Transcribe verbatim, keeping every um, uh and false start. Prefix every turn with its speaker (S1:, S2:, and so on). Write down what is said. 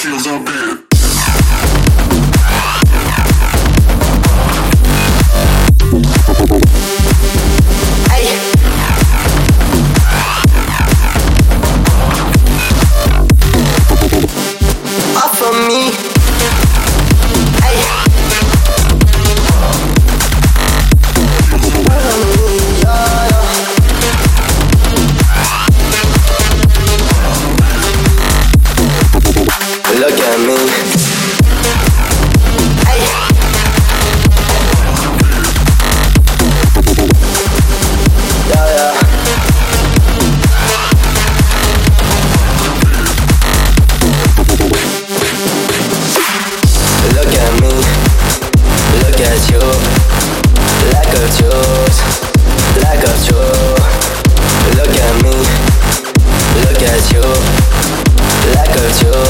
S1: feels are bad.
S2: Off of me. Ay. Yeah, yeah. Look at me. Ay. Yeah, yeah. Look at me, look at you, lack of juice, lack of truth. Look at me, look at you, lack of juice.